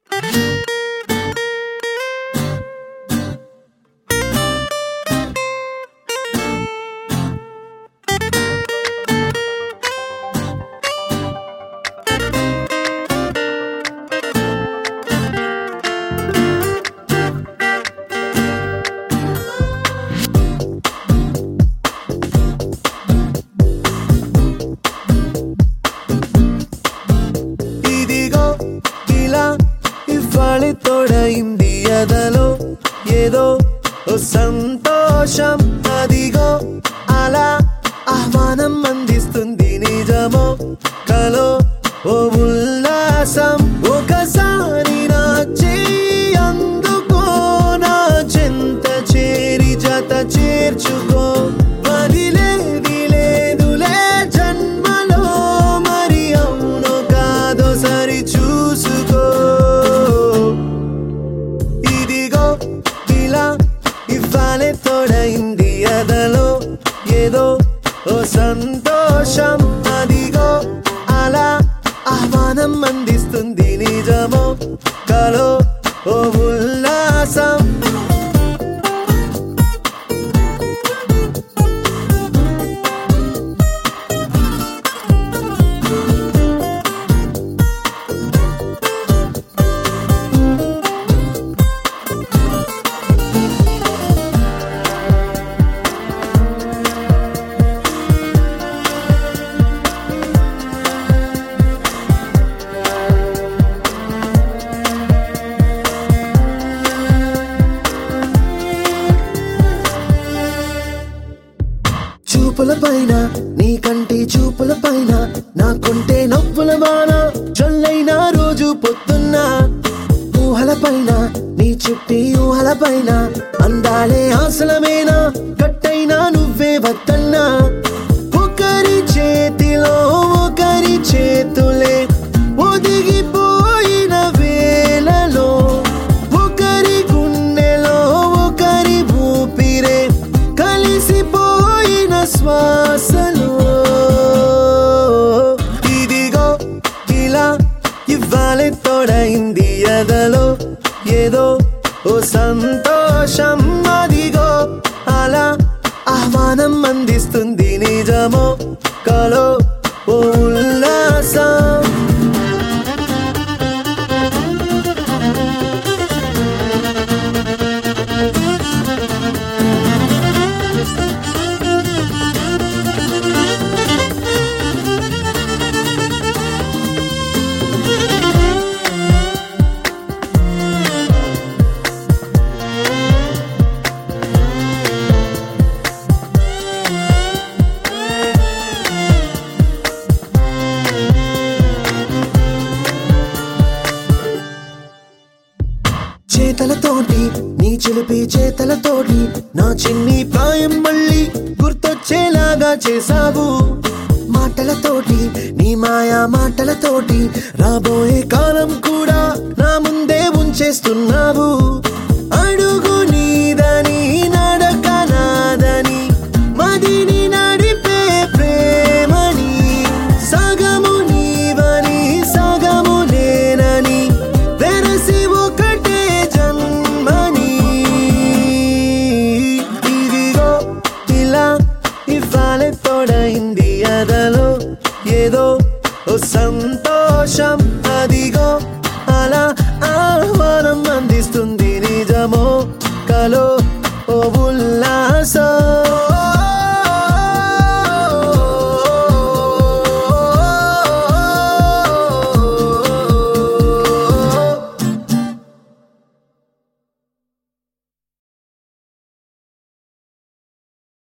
తోడైంది అదలో ఏదో ఓ సంతోషం అదిగో అలా ఆహ్వానం అందిస్తుంది నిజమో కలో ఓ ఉల్లాసం ఒకసారి నా చెయ్యి అందుకో నా చెంత చేరి జత చేర్చుకో వదిలేది లేదులే జన్మలో మరి అవునో కాదో సరి చూసుకో ఇవ్వాలే తోడైంది అదలో ఏదో ఓ సంతోషం అదిగో అలా ఆహ్వానం అందిస్తుంది నిజమో కలో ఓ ఉల్లాసం చూపుల పైన నీ కంటి చూపుల పైన నాకుంటే నవ్వుల వాన చల్లైన రోజు పొద్దున్న ఊహల పైన నీ చుట్టి ఊహల పైన అందాలే ఆసలమేనా కట్టైనా నువ్వే వద్దన్నా ఒకరి చేతిలో ఒకరి చేతులే ఒదిగిపోయిన వేళలో ఒకరి గుండెలో ఒకరి ఊపిరే కలిసిపోయిన శ్వాసలో ఇదిగో ఇలా ఇవ్వాలే తోడైంది అదలో ఏదో ఓ సంతోషం అదిగో అలా ఆహ్వానం అందిస్తుంది నిజమో కలో ఓ ఉల్లాసం చేతలతోటి నీ చిలిపి చేతలతోటి నా చిన్ని ప్రాయం మళ్ళీ గుర్తొచ్చేలాగా చేసావు మాటలతోటి నీ మాయా మాటలతోటి రాబోయే కాలం కూడా నా ముందే ఉంచేస్తున్నావు అడుగు నీదని నడక నాదని మదిని నడిపే ప్రేమని సగము నీవని సగము నేనని వెరసి ఒకటే జన్మని ఇదిగో ఇలా ఇవ్వాలే తోడైంది అదలో ఏదో ఓ సంతోషం అదిగో